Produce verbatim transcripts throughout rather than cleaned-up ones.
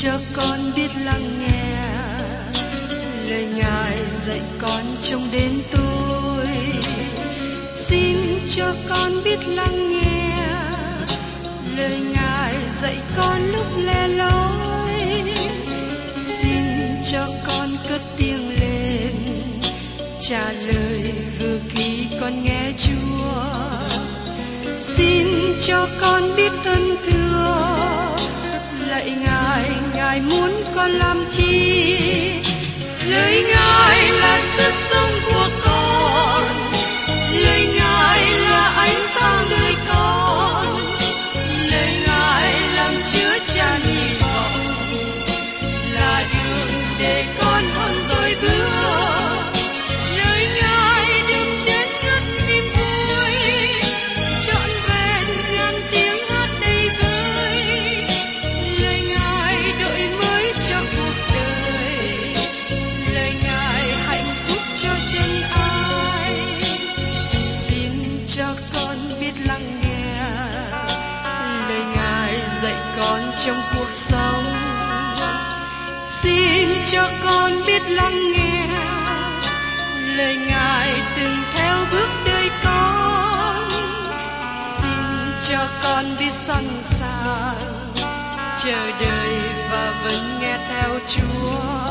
cho con biết lắng nghe lời Ngài dạy con trong đêm tối. Xin cho con biết lắng nghe lời Ngài dạy con lúc lẻ loi. Xin cho con cất tiếng lên trả lời vừa khi con nghe Chúa. Xin cho con biết ơn thưa lạy Ngài, Ngài muốn con làm chi? Lời Ngài là sức sống của con, lời Ngài là ánh sáng đời con, lời Ngài làm chứa chan hy vọng, là đường để con hơn rồi bước. Lời Ngài đừng chết ngất niềm vui, trọn vẹn ngàn tiếng hát đầy vơi. Lời Ngài đổi mới cho cuộc đời, lời Ngài hạnh phúc cho chân ai. Xin cho con biết lắng nghe lời Ngài dạy con trong cuộc sống. Xin cho con biết lắng nghe lời Ngài đừng theo bước đời con. Xin cho con biết sẵn sàng chờ đợi và vẫn nghe theo Chúa.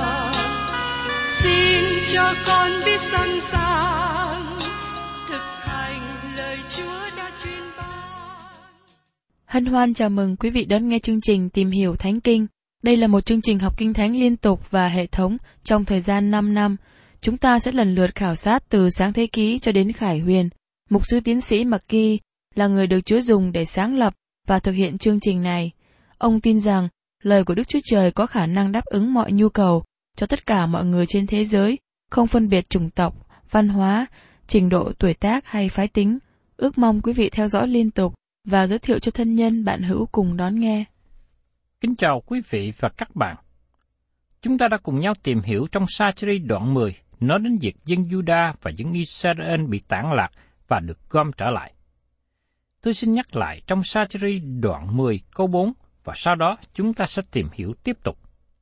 Xin cho con biết sẵn sàng thực hành lời Chúa đã truyền ban. Hân hoan chào mừng quý vị đón nghe chương trình Tìm hiểu Thánh Kinh. Đây là một chương trình học Kinh Thánh liên tục và hệ thống trong thời gian năm năm. Chúng ta sẽ lần lượt khảo sát từ Sáng Thế Ký cho đến Khải Huyền. Mục sư tiến sĩ McGee là người được Chúa dùng để sáng lập và thực hiện chương trình này. Ông tin rằng lời của Đức Chúa Trời có khả năng đáp ứng mọi nhu cầu cho tất cả mọi người trên thế giới, không phân biệt chủng tộc, văn hóa, trình độ tuổi tác hay phái tính. Ước mong quý vị theo dõi liên tục và giới thiệu cho thân nhân bạn hữu cùng đón nghe. Kính chào quý vị và các bạn. Chúng ta đã cùng nhau tìm hiểu trong Sa-chi-ri đoạn mười nói đến việc dân Juda và dân Israel bị tản lạc và được gom trở lại. Tôi xin nhắc lại trong Sa-chi-ri đoạn mười câu bốn và sau đó chúng ta sẽ tìm hiểu tiếp tục.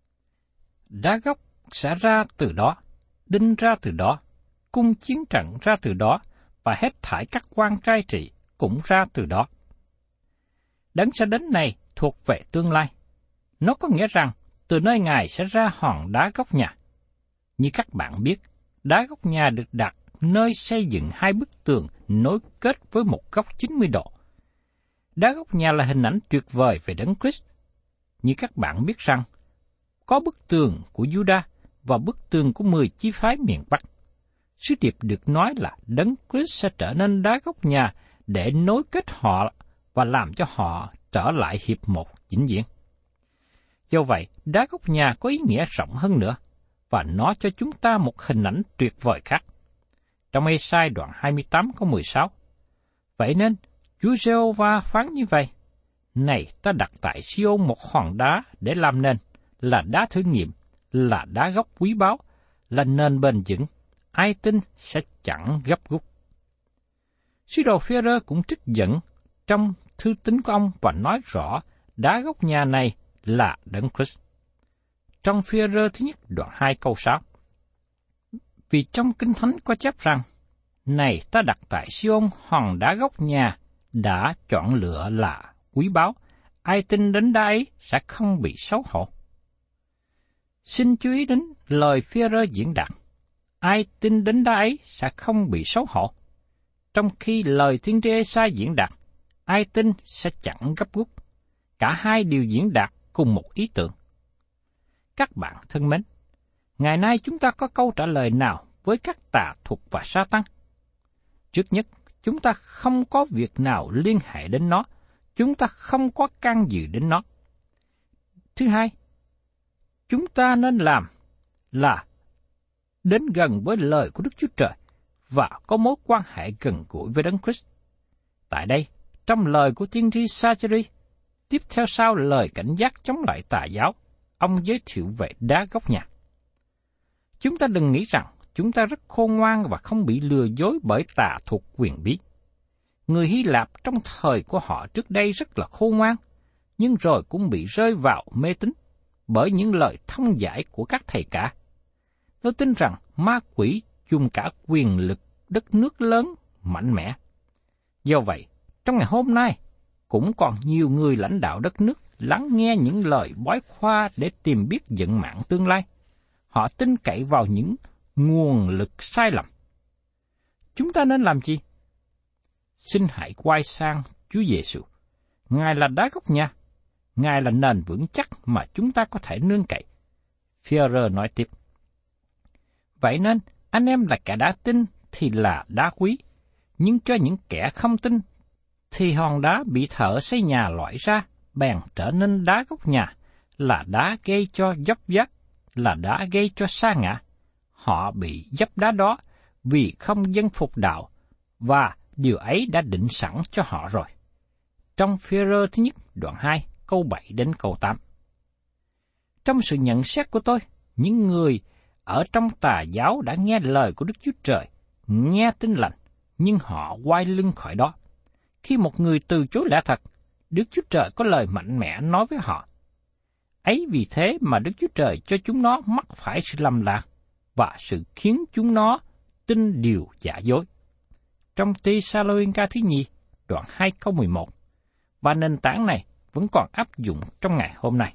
Đá gốc sẽ ra từ đó, đinh ra từ đó, cung chiến trận ra từ đó và hết thảy các quan cai trị cũng ra từ đó. Đấng sẽ đến này thuộc về tương lai. Nó có nghĩa rằng từ nơi Ngài sẽ ra hòn đá gốc nhà. Như các bạn biết, đá gốc nhà được đặt nơi xây dựng hai bức tường nối kết với một góc chín mươi độ. Đá gốc nhà là hình ảnh tuyệt vời về Đấng Christ. Như các bạn biết rằng, có bức tường của Juda và bức tường của mười chi phái miền Bắc. Sứ điệp được nói là Đấng Christ sẽ trở nên đá gốc nhà để nối kết họ và làm cho họ trở lại hiệp một vĩnh viễn. Do vậy, đá gốc nhà có ý nghĩa rộng hơn nữa, và nó cho chúng ta một hình ảnh tuyệt vời khác. Trong Ê-sai đoạn hai mươi tám câu mười sáu, vậy nên, Chúa Giê-hô-va phán như vậy, này ta đặt tại Si-ôn một hòn đá để làm nền, là đá thử nghiệm, là đá gốc quý báu, là nền bền vững, ai tin sẽ chẳng gấp rút. Sứ đồ Phê-rơ cũng trích dẫn trong thư tín của ông và nói rõ đá gốc nhà này là Đấng Christ. Trong Phê-rơ thứ nhất đoạn hai câu sáu, vì trong Kinh Thánh có chép rằng, này ta đặt tại Si-ôn hòn đá gốc nhà đã chọn lựa là quý báu, ai tin đến đá ấy sẽ không bị xấu hổ. Xin chú ý đến lời Phê-rơ diễn đạt, ai tin đến đá ấy sẽ không bị xấu hổ, trong khi lời tiên tri Ê-sai diễn đạt, ai tin sẽ chẳng gấp rút. Cả hai đều diễn đạt cùng một ý tưởng. Các bạn thân mến, ngày nay chúng ta có câu trả lời nào với các tà thuật và Sa-tăng? Trước nhất, chúng ta không có việc nào liên hệ đến nó, chúng ta không có can dự đến nó. Thứ hai, chúng ta nên làm là đến gần với lời của Đức Chúa Trời và có mối quan hệ gần gũi với Đấng Christ. Tại đây, trong lời của tiên tri Sa-chi-ri, tiếp theo sau lời cảnh giác chống lại tà giáo, ông giới thiệu về đá gốc nhà. Chúng ta đừng nghĩ rằng chúng ta rất khôn ngoan và không bị lừa dối bởi tà thuật quyền bí. Người Hy Lạp trong thời của họ trước đây rất là khôn ngoan, nhưng rồi cũng bị rơi vào mê tín, bởi những lời thông giải của các thầy cả. Tôi tin rằng ma quỷ dùng cả quyền lực đất nước lớn, mạnh mẽ. Do vậy, trong ngày hôm nay, cũng còn nhiều người lãnh đạo đất nước lắng nghe những lời bói khoa để tìm biết vận mạng tương lai. Họ tin cậy vào những nguồn lực sai lầm. Chúng ta nên làm gì? Xin hãy quay sang Chúa Giêsu. Ngài là đá gốc nhà. Ngài là nền vững chắc mà chúng ta có thể nương cậy. Phi-e-rơ nói tiếp. Vậy nên, anh em là kẻ đã tin thì là đá quý, nhưng cho những kẻ không tin, thì hòn đá bị thợ xây nhà loại ra, bèn trở nên đá gốc nhà, là đá gây cho dốc vác, là đá gây cho sa ngã. Họ bị dấp đá đó vì không dân phục đạo, và điều ấy đã định sẵn cho họ rồi. Trong Phi-e-rơ thứ nhất, đoạn hai, câu bảy đến câu tám. Trong sự nhận xét của tôi, những người ở trong tà giáo đã nghe lời của Đức Chúa Trời, nghe tin lành, nhưng họ quay lưng khỏi đó. Khi một người từ chối lẽ thật, Đức Chúa Trời có lời mạnh mẽ nói với họ. Ấy vì thế mà Đức Chúa Trời cho chúng nó mắc phải sự lầm lạc, và sự khiến chúng nó tin điều giả dối. Trong Tê-sa-lô-ni-ca thứ nhì, đoạn hai câu mười một, và nền tảng này vẫn còn áp dụng trong ngày hôm nay.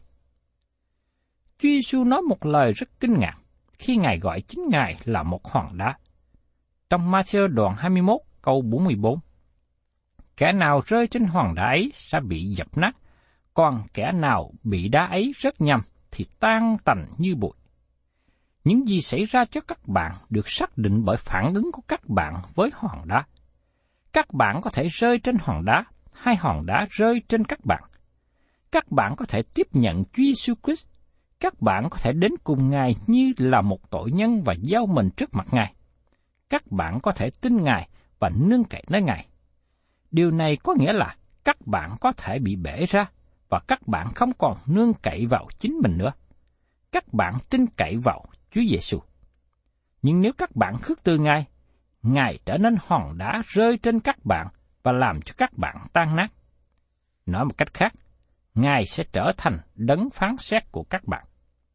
Chúa Giêsu nói một lời rất kinh ngạc khi Ngài gọi chính Ngài là một hòn đá. Trong Ma-thi-ơ đoạn hai mươi mốt câu bốn mươi bốn, kẻ nào rơi trên hòn đá ấy sẽ bị dập nát, còn kẻ nào bị đá ấy rớt nhầm thì tan tành như bụi. Những gì xảy ra cho các bạn được xác định bởi phản ứng của các bạn với hòn đá. Các bạn có thể rơi trên hòn đá, hay hòn đá rơi trên các bạn. Các bạn có thể tiếp nhận Chúa Giêsu Christ. Các bạn có thể đến cùng Ngài như là một tội nhân và giao mình trước mặt Ngài. Các bạn có thể tin Ngài và nương cậy nơi Ngài. Điều này có nghĩa là các bạn có thể bị bể ra và các bạn không còn nương cậy vào chính mình nữa. Các bạn tin cậy vào Chúa Giêsu. Nhưng nếu các bạn khước từ Ngài, Ngài trở nên hòn đá rơi trên các bạn và làm cho các bạn tan nát. Nói một cách khác, Ngài sẽ trở thành đấng phán xét của các bạn.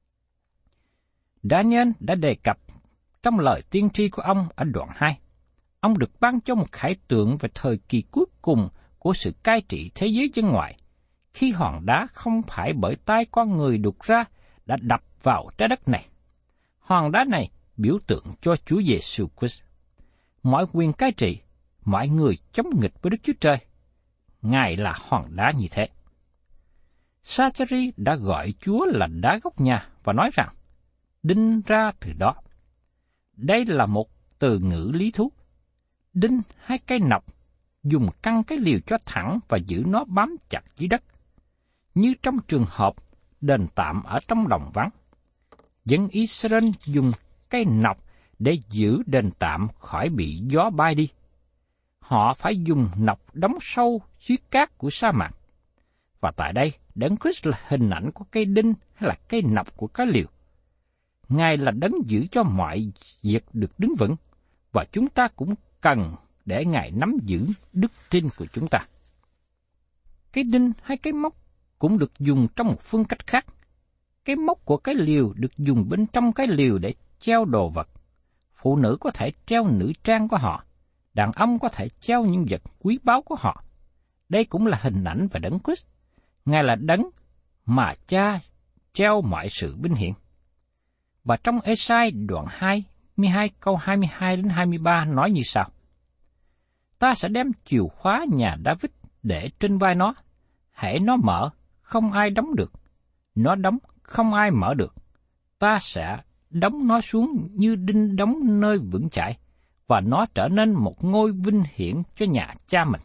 Daniel đã đề cập trong lời tiên tri của ông ở đoạn hai. Ông được ban cho một khải tượng về thời kỳ cuối cùng của sự cai trị thế giới dân ngoại, khi hòn đá không phải bởi tay con người đục ra đã đập vào trái đất này. Hòn đá này biểu tượng cho Chúa Giêsu Christ. Mọi quyền cai trị, mọi người chống nghịch với Đức Chúa Trời, Ngài là hòn đá như thế. Sa-cha-ri đã gọi Chúa là đá gốc nhà và nói rằng, đinh ra từ đó. Đây là một từ ngữ lý thú. Đinh hay cây nọc, dùng căng cái liều cho thẳng và giữ nó bám chặt dưới đất. Như trong trường hợp đền tạm ở trong đồng vắng. Dân Israel dùng cây nọc để giữ đền tạm khỏi bị gió bay đi. Họ phải dùng nọc đóng sâu dưới cát của sa mạc. Và tại đây, Đấng Christ là hình ảnh của cây đinh hay là cây nọc của cái liều. Ngài là đấng giữ cho mọi việc được đứng vững, và chúng ta cũng cần để Ngài nắm giữ đức tin của chúng ta. Cái đinh hay cái móc cũng được dùng trong một phương cách khác. Cái móc của cái liều được dùng bên trong cái liều để treo đồ vật. Phụ nữ có thể treo nữ trang của họ, đàn ông có thể treo những vật quý báu của họ. Đây cũng là hình ảnh về Đấng Christ. Ngài là đấng mà Cha treo mọi sự vinh hiển. Và trong Ê-sai đoạn hai mươi hai câu hai mươi hai đến hai mươi ba nói như sau: Ta sẽ đem chìa khóa nhà David để trên vai nó, hễ nó mở, không ai đóng được, nó đóng, không ai mở được. Ta sẽ đóng nó xuống như đinh đóng nơi vững chãi, và nó trở nên một ngôi vinh hiển cho nhà cha mình.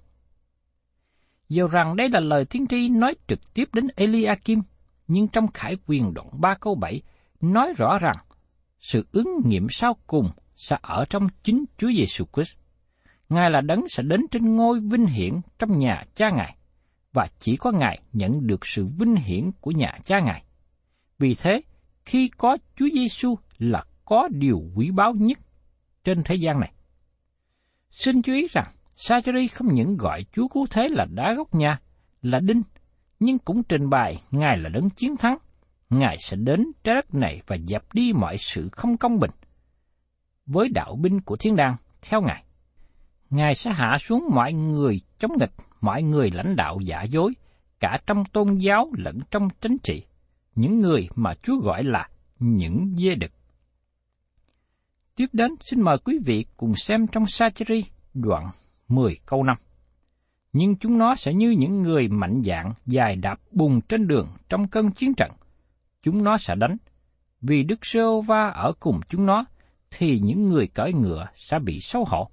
Dù rằng đây là lời tiên tri nói trực tiếp đến Eli-a-kim, nhưng trong Khải Huyền đoạn ba câu bảy nói rõ rằng sự ứng nghiệm sau cùng sẽ ở trong chính Chúa Giêsu Christ. Ngài là đấng sẽ đến trên ngôi vinh hiển trong nhà cha Ngài, và chỉ có Ngài nhận được sự vinh hiển của nhà cha Ngài. Vì thế, khi có Chúa Giêsu là có điều quý báu nhất trên thế gian này. Xin chú ý rằng, Sa-cha-ri không những gọi Chúa Cứu Thế là đá gốc nhà, là đinh, nhưng cũng trình bày Ngài là đấng chiến thắng, Ngài sẽ đến trái đất này và dẹp đi mọi sự không công bình. Với đạo binh của thiên đàng theo Ngài, Ngài sẽ hạ xuống mọi người chống nghịch, mọi người lãnh đạo giả dối, cả trong tôn giáo lẫn trong chính trị, những người mà Chúa gọi là những dê đực. Tiếp đến, xin mời quý vị cùng xem trong Sa-chi-ri đoạn mười câu năm. Nhưng chúng nó sẽ như những người mạnh dạn dài đạp bùn trên đường trong cơn chiến trận. Chúng nó sẽ đánh. Vì Đức Giê-hô-va ở cùng chúng nó, thì những người cưỡi ngựa sẽ bị xấu hổ.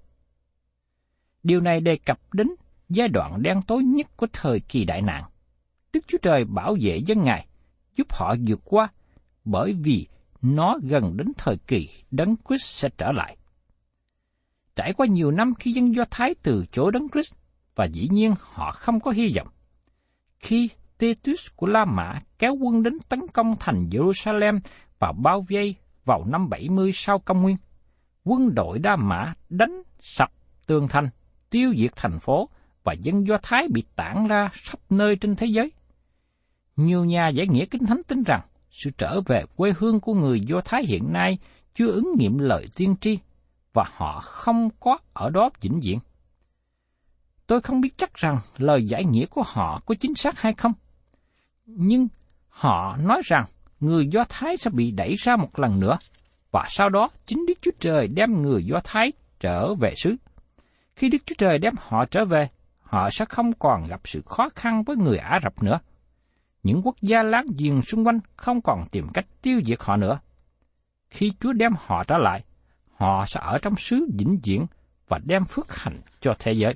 Điều này đề cập đến giai đoạn đen tối nhất của thời kỳ đại nạn. Đức Chúa Trời bảo vệ dân Ngài, giúp họ vượt qua, bởi vì nó gần đến thời kỳ Đấng Christ sẽ trở lại. Trải qua nhiều năm khi dân Do Thái từ chối Đấng Christ, và dĩ nhiên họ không có hy vọng. Khi Titus của La Mã kéo quân đến tấn công thành Jerusalem và bao vây vào năm bảy mươi sau công nguyên, quân đội La Mã đánh sập tường thành, tiêu diệt thành phố, và dân Do Thái bị tản ra khắp nơi trên thế giới. Nhiều nhà giải nghĩa Kinh Thánh tin rằng sự trở về quê hương của người Do Thái hiện nay chưa ứng nghiệm lời tiên tri, và họ không có ở đó vĩnh viễn. Tôi không biết chắc rằng lời giải nghĩa của họ có chính xác hay không, nhưng họ nói rằng người Do Thái sẽ bị đẩy ra một lần nữa, và sau đó chính Đức Chúa Trời đem người Do Thái trở về xứ. Khi Đức Chúa Trời đem họ trở về, họ sẽ không còn gặp sự khó khăn với người Ả Rập nữa. Những quốc gia láng giềng xung quanh không còn tìm cách tiêu diệt họ nữa. Khi Chúa đem họ trở lại, họ sẽ ở trong xứ vĩnh viễn và đem phước hạnh cho thế giới.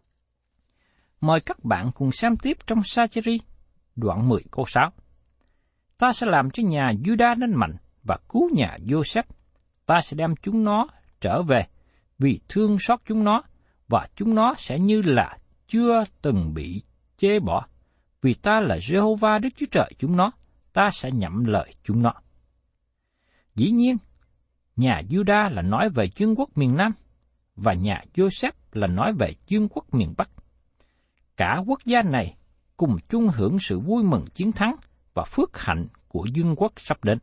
Mời các bạn cùng xem tiếp trong Sa-chi-ri, đoạn mười câu sáu. Ta sẽ làm cho nhà Giu-đa nên mạnh và cứu nhà Giô-xép. Ta sẽ đem chúng nó trở về vì thương xót chúng nó, và chúng nó sẽ như là chưa từng bị chê bỏ. Vì ta là Giê-hô-va Đức Chúa Trời chúng nó, ta sẽ nhậm lời chúng nó. Dĩ nhiên, nhà Giu-đa là nói về vương quốc miền Nam, và nhà Giô-xép là nói về vương quốc miền Bắc. Cả quốc gia này cùng chung hưởng sự vui mừng chiến thắng và phước hạnh của vương quốc sắp đến.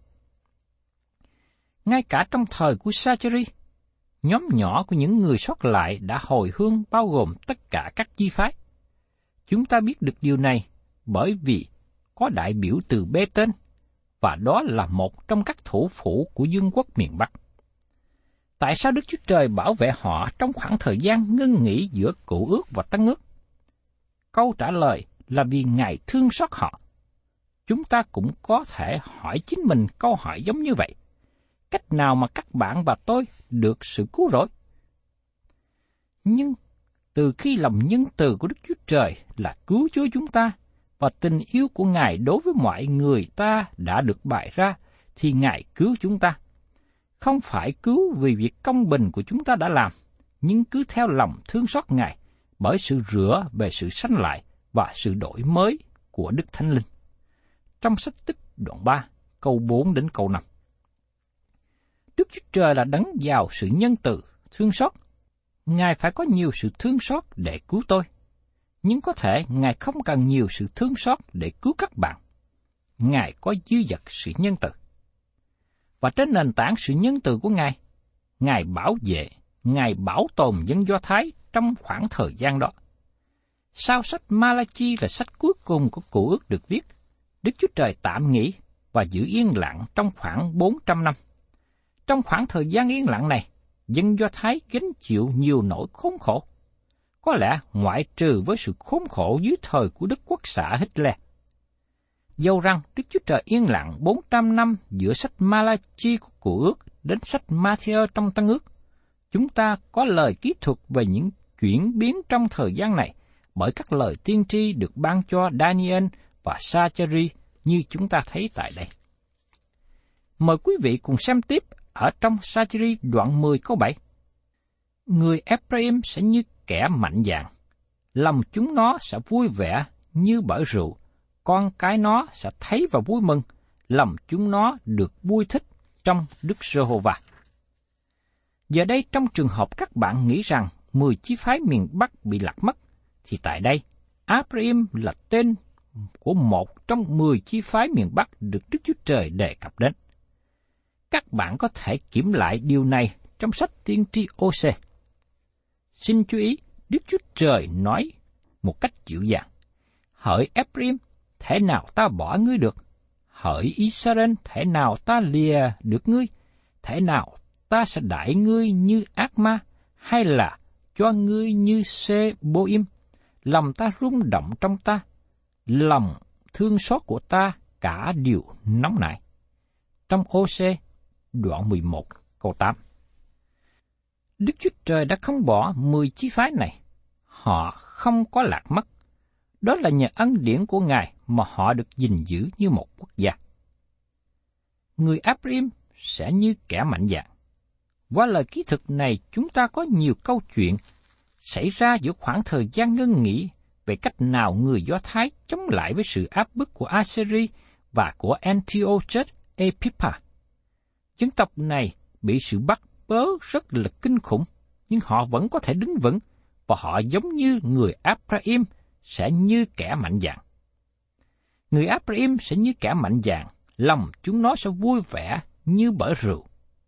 Ngay cả trong thời của Sa-chi-ri, nhóm nhỏ của những người sót lại đã hồi hương bao gồm tất cả các chi phái. Chúng ta biết được điều này bởi vì có đại biểu từ Bê-tên, và đó là một trong các thủ phủ của vương quốc miền Bắc. Tại sao Đức Chúa Trời bảo vệ họ trong khoảng thời gian ngưng nghỉ giữa Cựu Ước và Tân Ước? Câu trả lời là vì Ngài thương xót họ. Chúng ta cũng có thể hỏi chính mình câu hỏi giống như vậy. Cách nào mà các bạn và tôi được sự cứu rỗi? Nhưng từ khi lòng nhân từ của Đức Chúa Trời là cứu Chúa chúng ta, và tình yêu của Ngài đối với mọi người ta đã được bày ra, thì Ngài cứu chúng ta. Không phải cứu vì việc công bình của chúng ta đã làm, nhưng cứ theo lòng thương xót Ngài, bởi sự rửa về sự sanh lại và sự đổi mới của Đức Thánh Linh. Trong sách Tích đoạn ba, câu bốn đến câu năm. Đức Chúa Trời là đấng giàu sự nhân từ, thương xót. Ngài phải có nhiều sự thương xót để cứu tôi. Nhưng có thể Ngài không cần nhiều sự thương xót để cứu các bạn. Ngài có dư dật sự nhân từ. Và trên nền tảng sự nhân từ của Ngài, Ngài bảo vệ, Ngài bảo tồn dân Do Thái trong khoảng thời gian đó. Sau sách Ma-la-chi là sách cuối cùng của Cựu Ước được viết, Đức Chúa Trời tạm nghỉ và giữ yên lặng trong khoảng bốn trăm năm. Trong khoảng thời gian yên lặng này, dân Do Thái gánh chịu nhiều nỗi khốn khổ. Có lẽ ngoại trừ với sự khốn khổ dưới thời của Đức Quốc xã Hitler. Dầu rằng Đức Chúa Trời yên lặng bốn trăm năm giữa sách Ma-la-chi của Cựu Ước đến sách Ma-thi-ơ trong Tân Ước, chúng ta có lời kỹ thuật về những chuyển biến trong thời gian này bởi các lời tiên tri được ban cho Daniel và Sa-chi-ri như chúng ta thấy tại đây. Mời quý vị cùng xem tiếp ở trong Sa-chi-ri đoạn mười câu bảy. Người Ephraim sẽ như kẻ mạnh dạn, lòng chúng nó sẽ vui vẻ như bở rượu, con cái nó sẽ thấy và vui mừng, lòng chúng nó được vui thích trong Đức Giê-hô-va. Giờ đây trong trường hợp các bạn nghĩ rằng mười chi phái miền Bắc bị lạc mất, thì tại đây, Ephraim là tên của một trong mười chi phái miền Bắc được Đức Chúa Trời đề cập đến. Các bạn có thể kiểm lại điều này trong sách tiên tri Ô-sê. Xin chú ý, Đức Chúa Trời nói một cách dịu dàng: hỡi Ephraim, thể nào ta bỏ ngươi được? Hỡi Israel, thể nào ta lìa được ngươi? Thể nào ta sẽ đãi ngươi như ác ma, hay là cho ngươi như Sê-bô-im? Lòng ta rung động trong ta, lòng thương xót của ta cả điều nóng nảy. Trong Ô-sê, đoạn mười một, câu tám. Đức Chúa Trời đã không bỏ mười chi phái này. Họ không có lạc mất. Đó là nhờ ân điển của Ngài mà họ được gìn giữ như một quốc gia. Người Ephraim sẽ như kẻ mạnh dạn. Qua lời ký thực này, chúng ta có nhiều câu chuyện xảy ra giữa khoảng thời gian ngưng nghỉ về cách nào người Do Thái chống lại với sự áp bức của Assyria và của Antiochus Epipha. Dân tộc này bị sự bắt bớ rất là kinh khủng, nhưng họ vẫn có thể đứng vững, và họ giống như người Ephraim sẽ như kẻ mạnh dạn. Người Ephraim sẽ như kẻ mạnh dạn, lòng chúng nó sẽ vui vẻ như bể rượu.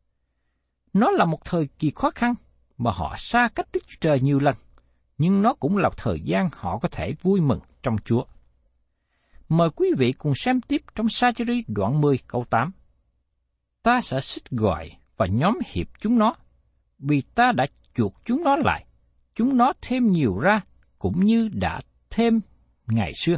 Nó là một thời kỳ khó khăn mà họ xa cách Đức Chúa Trời nhiều lần, nhưng nó cũng là thời gian họ có thể vui mừng trong Chúa. Mời quý vị cùng xem tiếp trong Sa-chi-ri đoạn mười câu tám. Ta sẽ xích gọi và nhóm hiệp chúng nó, vì ta đã chuộc chúng nó lại, chúng nó thêm nhiều ra, cũng như đã thêm ngày xưa.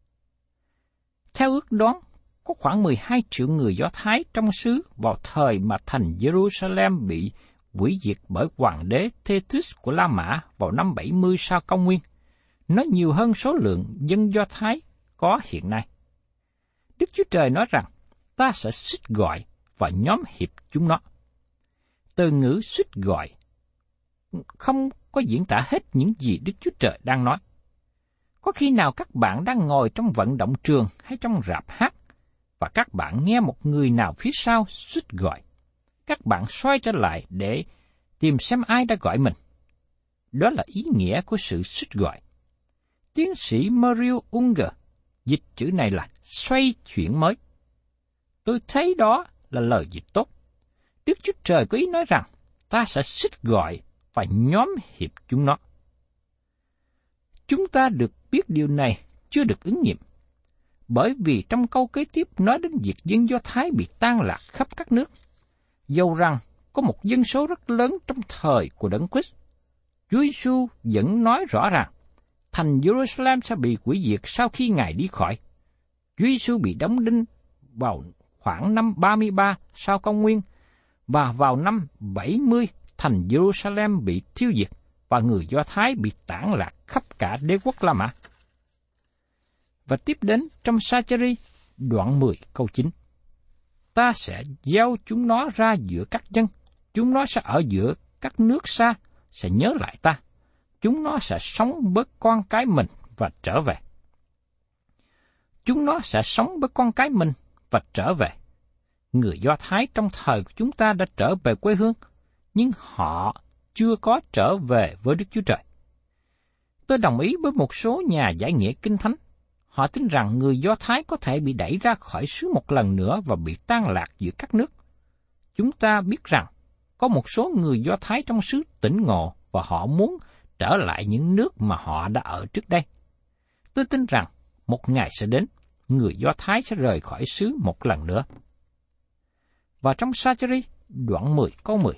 Theo ước đoán, có khoảng mười hai triệu người Do Thái trong xứ vào thời mà thành Jerusalem bị hủy diệt bởi hoàng đế Tethus của La Mã vào năm bảy mươi sau công nguyên. Nó nhiều hơn số lượng dân Do Thái có hiện nay. Đức Chúa Trời nói rằng, ta sẽ xích gọi và nhóm hiệp chúng nó. Từ ngữ xích gọi không có diễn tả hết những gì Đức Chúa Trời đang nói. Có khi nào các bạn đang ngồi trong vận động trường hay trong rạp hát, và các bạn nghe một người nào phía sau xích gọi. Các bạn xoay trở lại để tìm xem ai đã gọi mình. Đó là ý nghĩa của sự xích gọi. Tiến sĩ Mario Unger dịch chữ này là xoay chuyển mới. Tôi thấy đó là lời dịch tốt. Đức Chúa Trời có ý nói rằng, ta sẽ xích gọi và nhóm hiệp chúng nó. Chúng ta được biết điều này chưa được ứng nghiệm, bởi vì trong câu kế tiếp nói đến việc dân Do Thái bị tan lạc khắp các nước. Dầu rằng có một dân số rất lớn trong thời của Đấng Christ, Chúa Giêsu vẫn nói rõ ràng, thành Jerusalem sẽ bị hủy diệt sau khi Ngài đi khỏi. Chúa Giêsu bị đóng đinh vào khoảng năm ba mươi ba sau công nguyên, và vào năm bảy mươi thành Jerusalem bị tiêu diệt, và người Do Thái bị tản lạc khắp cả đế quốc La Mã. Và tiếp đến trong Sa-chi-ri đoạn mười câu chín. Ta sẽ gieo chúng nó ra giữa các dân, chúng nó sẽ ở giữa các nước xa, sẽ nhớ lại ta. Chúng nó sẽ sống với con cái mình và trở về. Chúng nó sẽ sống với con cái mình và trở về. Người Do Thái trong thời của chúng ta đã trở về quê hương, nhưng họ chưa có trở về với Đức Chúa Trời. Tôi đồng ý với một số nhà giải nghĩa Kinh Thánh. Họ tin rằng người Do Thái có thể bị đẩy ra khỏi xứ một lần nữa và bị tan lạc giữa các nước. Chúng ta biết rằng có một số người Do Thái trong xứ tỉnh ngộ và họ muốn trở lại những nước mà họ đã ở trước đây. Tôi tin rằng một ngày sẽ đến, người Do Thái sẽ rời khỏi xứ một lần nữa. Và trong Sa-chi-ri đoạn mười câu mười.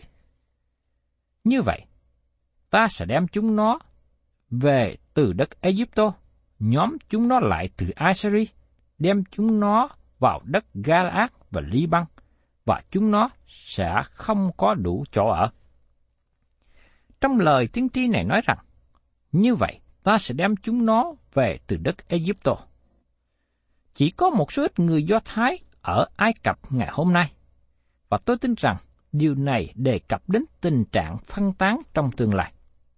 Như vậy, ta sẽ đem chúng nó về từ đất Ai-cập, nhóm chúng nó lại từ Assyria, đem chúng nó vào đất Ga-la-át và Li-băng, và chúng nó sẽ không có đủ chỗ ở. Trong lời tiên tri này nói rằng, như vậy ta sẽ đem chúng nó về từ đất Ai-cập. Chỉ có một số ít người Do Thái ở Ai Cập ngày hôm nay, và tôi tin rằng điều này đề cập đến tình trạng phân tán trong tương lai.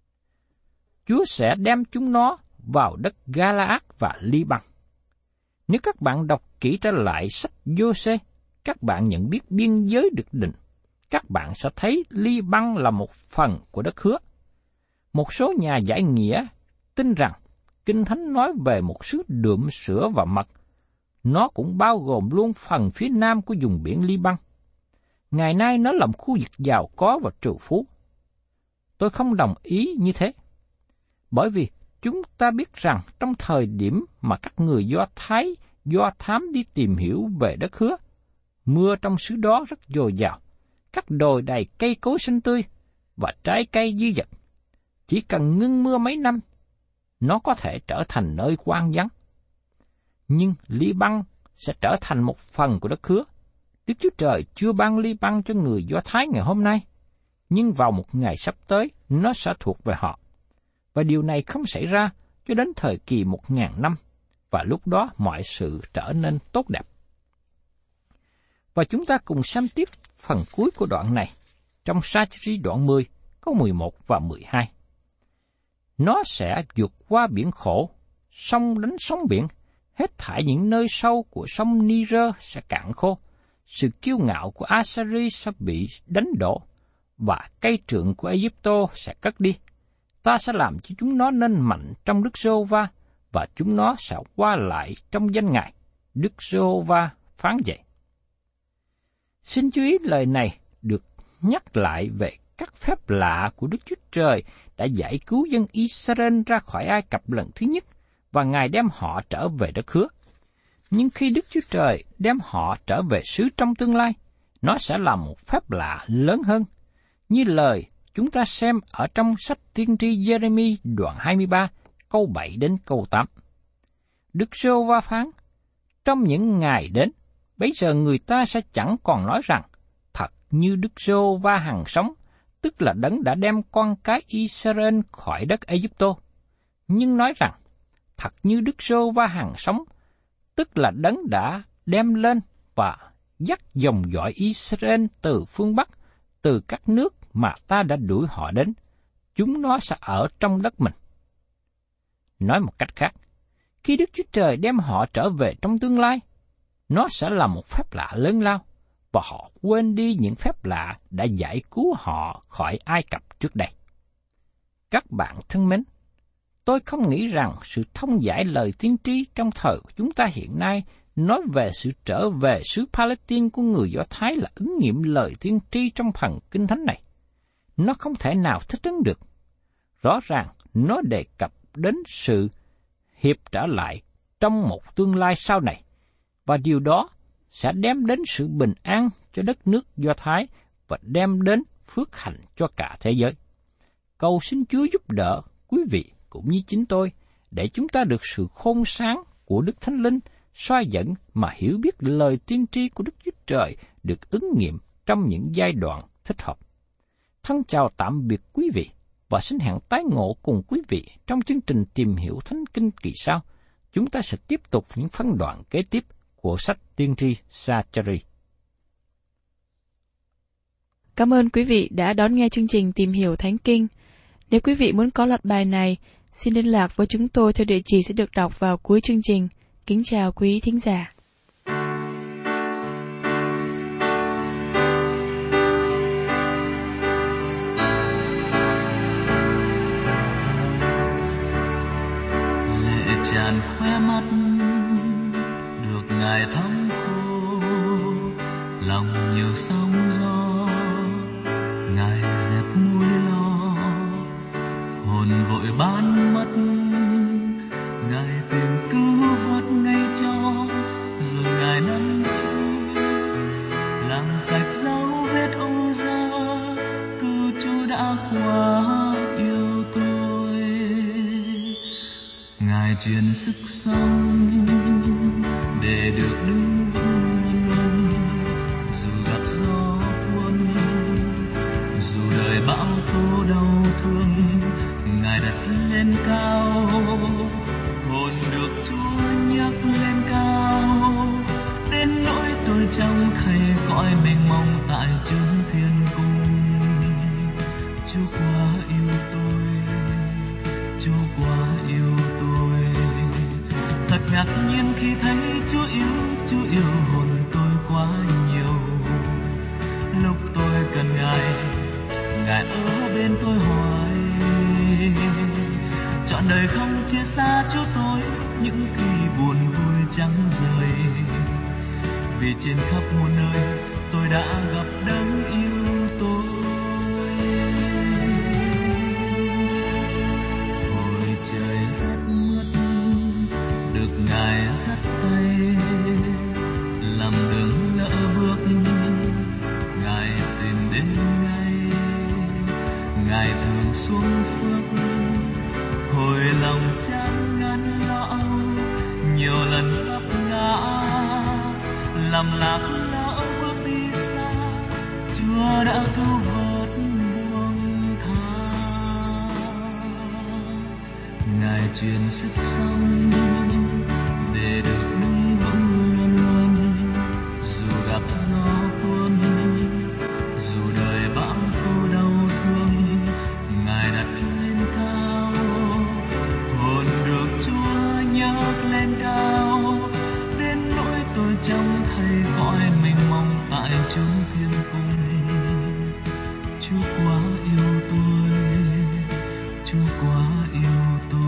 Chúa sẽ đem chúng nó vào đất Ga-la-át và Li-băng. Nếu các bạn đọc kỹ trở lại sách Giô-sê, các bạn nhận biết biên giới được định. Các bạn sẽ thấy Li-băng là một phần của đất hứa. Một số nhà giải nghĩa tin rằng Kinh Thánh nói về một xứ đượm sữa và mật. Nó cũng bao gồm luôn phần phía nam của vùng biển Liban. Ngày nay nó là một khu vực giàu có và trù phú. Tôi không đồng ý như thế. Bởi vì chúng ta biết rằng trong thời điểm mà các người Do Thái, Do Thám đi tìm hiểu về đất hứa, mưa trong xứ đó rất dồi dào, các đồi đầy cây cối xanh tươi và trái cây dư dật. Chỉ cần ngưng mưa mấy năm, nó có thể trở thành nơi hoang vắng. Nhưng Liban sẽ trở thành một phần của đất hứa. Đức Chúa Trời chưa ban Liban cho người Do Thái ngày hôm nay, nhưng vào một ngày sắp tới, nó sẽ thuộc về họ. Và điều này không xảy ra cho đến thời kỳ một ngàn năm, và lúc đó mọi sự trở nên tốt đẹp. Và chúng ta cùng xem tiếp phần cuối của đoạn này, trong Sa-chi-ri đoạn mười, câu mười một và mười hai. Nó sẽ vượt qua biển khổ, sông đánh sóng biển, hết thảy những nơi sâu của sông Niger sẽ cạn khô, sự kiêu ngạo của Assyri sẽ bị đánh đổ, và cây trượng của Ai-cập sẽ cất đi. Ta sẽ làm cho chúng nó nên mạnh trong Đức Giê-hô-va, và chúng nó sẽ qua lại trong danh Ngài. Đức Giê-hô-va phán vậy. Xin chú ý lời này được nhắc lại về các phép lạ của Đức Chúa Trời đã giải cứu dân Israel ra khỏi Ai Cập lần thứ nhất, và Ngài đem họ trở về đất hứa. Nhưng khi Đức Chúa Trời đem họ trở về xứ trong tương lai, nó sẽ là một phép lạ lớn hơn, như lời chúng ta xem ở trong sách tiên tri Giê-rê-mi đoạn hai mươi ba, câu bảy đến câu tám. Đức Giê-hô-va phán, trong những ngày đến, bấy giờ người ta sẽ chẳng còn nói rằng, thật như Đức Giê-hô-va hằng sống, tức là đấng đã đem con cái Israel khỏi đất Ai-cập, nhưng nói rằng, thật như Đức Giê-hô-va hằng sống, tức là đấng đã đem lên và dắt dòng dõi Israel từ phương Bắc, từ các nước mà ta đã đuổi họ đến, chúng nó sẽ ở trong đất mình. Nói một cách khác, khi Đức Chúa Trời đem họ trở về trong tương lai, nó sẽ là một phép lạ lớn lao, và họ quên đi những phép lạ đã giải cứu họ khỏi Ai Cập trước đây. Các bạn thân mến, tôi không nghĩ rằng sự thông giải lời tiên tri trong thời của chúng ta hiện nay nói về sự trở về xứ Palestine của người Do Thái là ứng nghiệm lời tiên tri trong phần Kinh Thánh này. Nó không thể nào thích ứng được. Rõ ràng, nó đề cập đến sự hiệp trở lại trong một tương lai sau này, và điều đó sẽ đem đến sự bình an cho đất nước Do Thái và đem đến phước hạnh cho cả thế giới. Cầu xin Chúa giúp đỡ quý vị cũng như chính tôi, để chúng ta được sự khôn sáng của Đức Thánh Linh soi dẫn mà hiểu biết lời tiên tri của Đức Chúa Trời được ứng nghiệm trong những giai đoạn thích hợp. Thân chào tạm biệt quý vị và xin hẹn tái ngộ cùng quý vị trong chương trình Tìm Hiểu Thánh Kinh kỳ sau. Chúng ta sẽ tiếp tục những phân đoạn kế tiếp của sách tiên tri Sa-chi-ri. Cảm ơn quý vị đã đón nghe chương trình Tìm Hiểu Thánh Kinh. Nếu quý vị muốn có loạt bài này, xin liên lạc với chúng tôi theo địa chỉ sẽ được đọc vào cuối chương trình. Kính chào quý thính giả. Lệ tràn khóe mắt, được Ngài thấm khô, lòng nhiều sóng gió, Ngài dẹp mối lo, hồn vội bán mất, Ngài tìm cứu vớt ngay cho, rồi Ngài nắm giữ, làm sạch dấu vết ô dơ, cứu Chúa đã quá yêu tôi. Ngài truyền sức sống để được đứng vững, dù gặp gió cuốn, dù đời bão tố đau thương, Ngài đặt lên cao, hồn được Chúa nhấc lên cao, đến nỗi tôi chẳng thấy cõi mênh mông tại chốn thiên cung. Chúa quá yêu tôi, Chúa quá yêu tôi, thật ngạc nhiên khi thấy Chúa yêu, Chúa yêu hồn tôi quá nhiều. Lúc tôi cần Ngài, Ngài ở bên tôi hoài, trọn đời không chia xa Chúa tôi những khi buồn vui chẳng rời. Vì trên khắp muôn nơi tôi đã gặp đấng yêu tôi. Hồi trời rét mướt được Ngài dắt tay, làm đường lỡ bước Ngài tìm đến ngay. Ngài thường xuống phước hồi lòng chán ngăn lo âu, nhiều lần vấp ngã làm lạc lỡ bước đi xa. Chúa đã cứu vớt buông tha. Ngài truyền sức sống để được đứng vững luôn luôn, dù gặp gió cuốn, dù đời bão tố đau thương. Ngài đặt lên cao, hồn được Chúa nhấc lên cao, đến nỗi tôi trông thấy cõi mênh mông tại chốn thiên cung. Chúa quá yêu tôi, Chúa quá yêu tôi.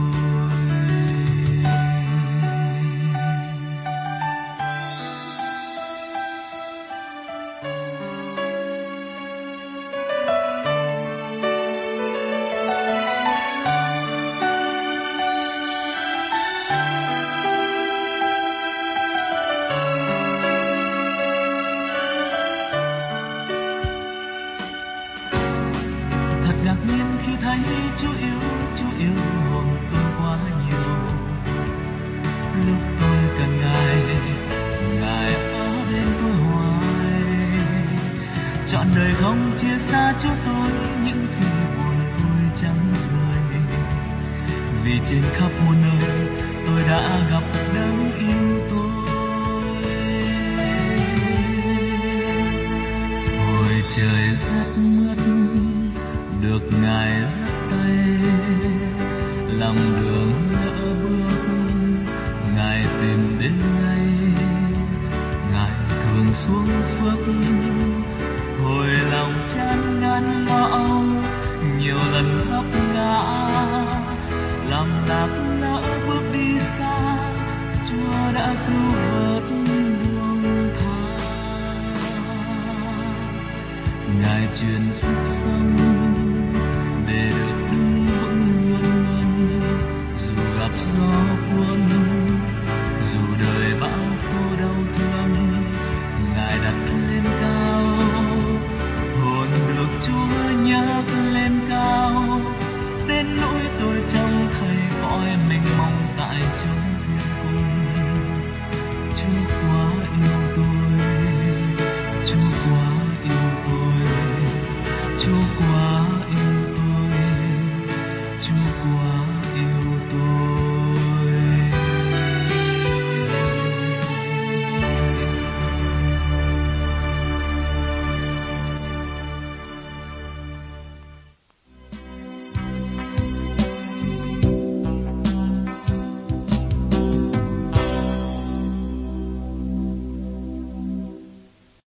Thấy Chúa yêu, Chúa yêu hồn tôi quá nhiều. Lúc tôi cần Ngài, Ngài ở bên tôi hoài. Trọn đời không chia xa Chúa tôi những khi buồn vui chẳng rời. Vì trên khắp muôn nơi tôi đã gặp đấng yêu tôi. Hồi trời rất mướt được Ngài dắt tay, làm đường lỡ bước Ngài tìm đến ngay. Ngài thường xuống phước hồi lòng chán ngăn lo âu, nhiều lần vấp ngã làm lạc lỡ bước đi xa. Chúa đã cứu vớt buông tha. Ngài truyền sức sống để được đứng vững luôn luôn, dù gặp gió cuốn, dù đời bão tố đau thương. Ngài đặt lên cao, hồn được Chúa nhấc lên cao, đến nỗi tôi trông thấy cõi mênh mông tại chốn thiên cung. Chúa quá yêu tôi, Chúa quá yêu tôi, Chúa quá yêu tôi, Chúa quá yêu tôi.